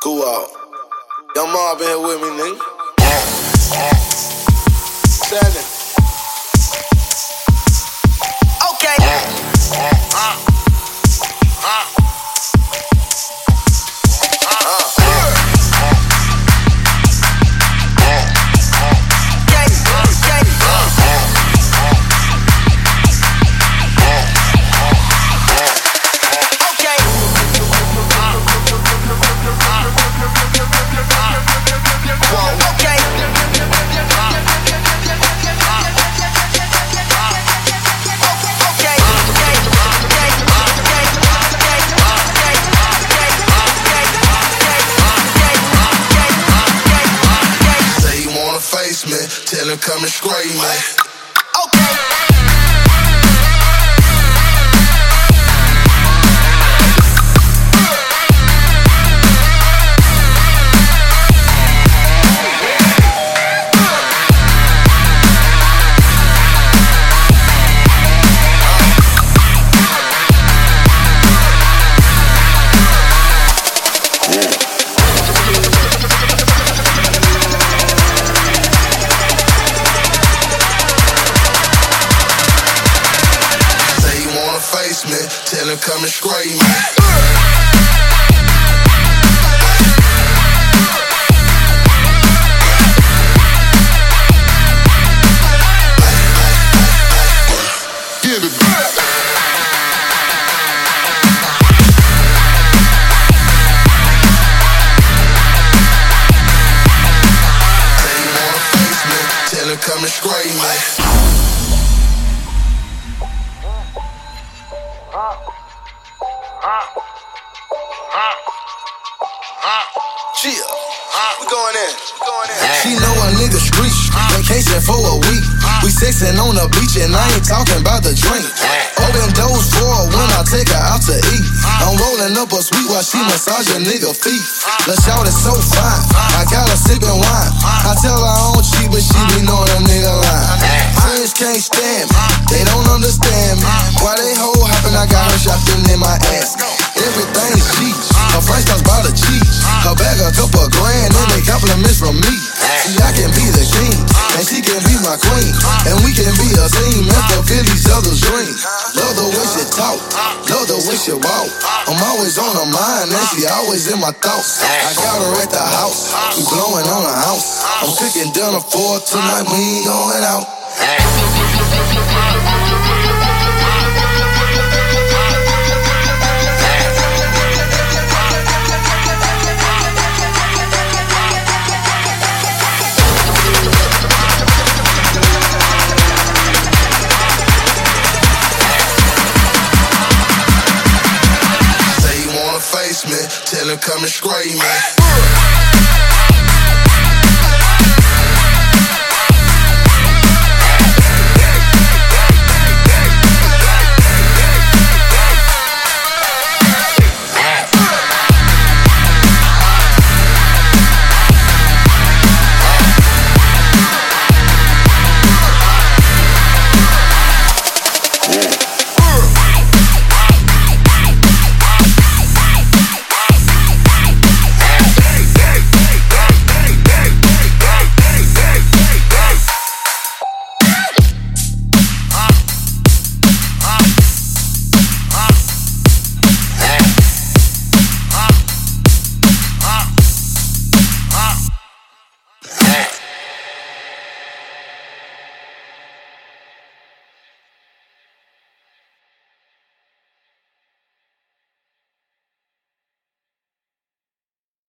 Cool out. Young Mob in here with me, nigga. 7. Okay. Tell him come and scrape me. Okay. Tell him come and scrape me. Get it back. Say you wanna face me, tell him come and scrape me. We going in. She know a nigga street, vacation for a week. We sexin' on the beach and I ain't talking about the drink. Open doors for her when I take her out to eat. I'm rolling up a sweet while she massage a nigga feet. The shout is so fine, I got her sippin' wine. I tell her I don't cheat, but she be knowing a nigga lying. Friends can't stand me, they don't understand me. Why they hoe hoppin', I got her shopping in my ass. Everything's cheap, her price comes by the cheap. Her bag a couple grand and they compliments from me. See, I can be the king, and she can be my queen. And we can be a team and fulfill each other's dreams. Love the way she talk, love the way she walk. I'm always on her mind and she always in my thoughts. I got her at the house, we blowing on the house. I'm cooking dinner for her tonight, we ain't going out. Tell him come and scrape me.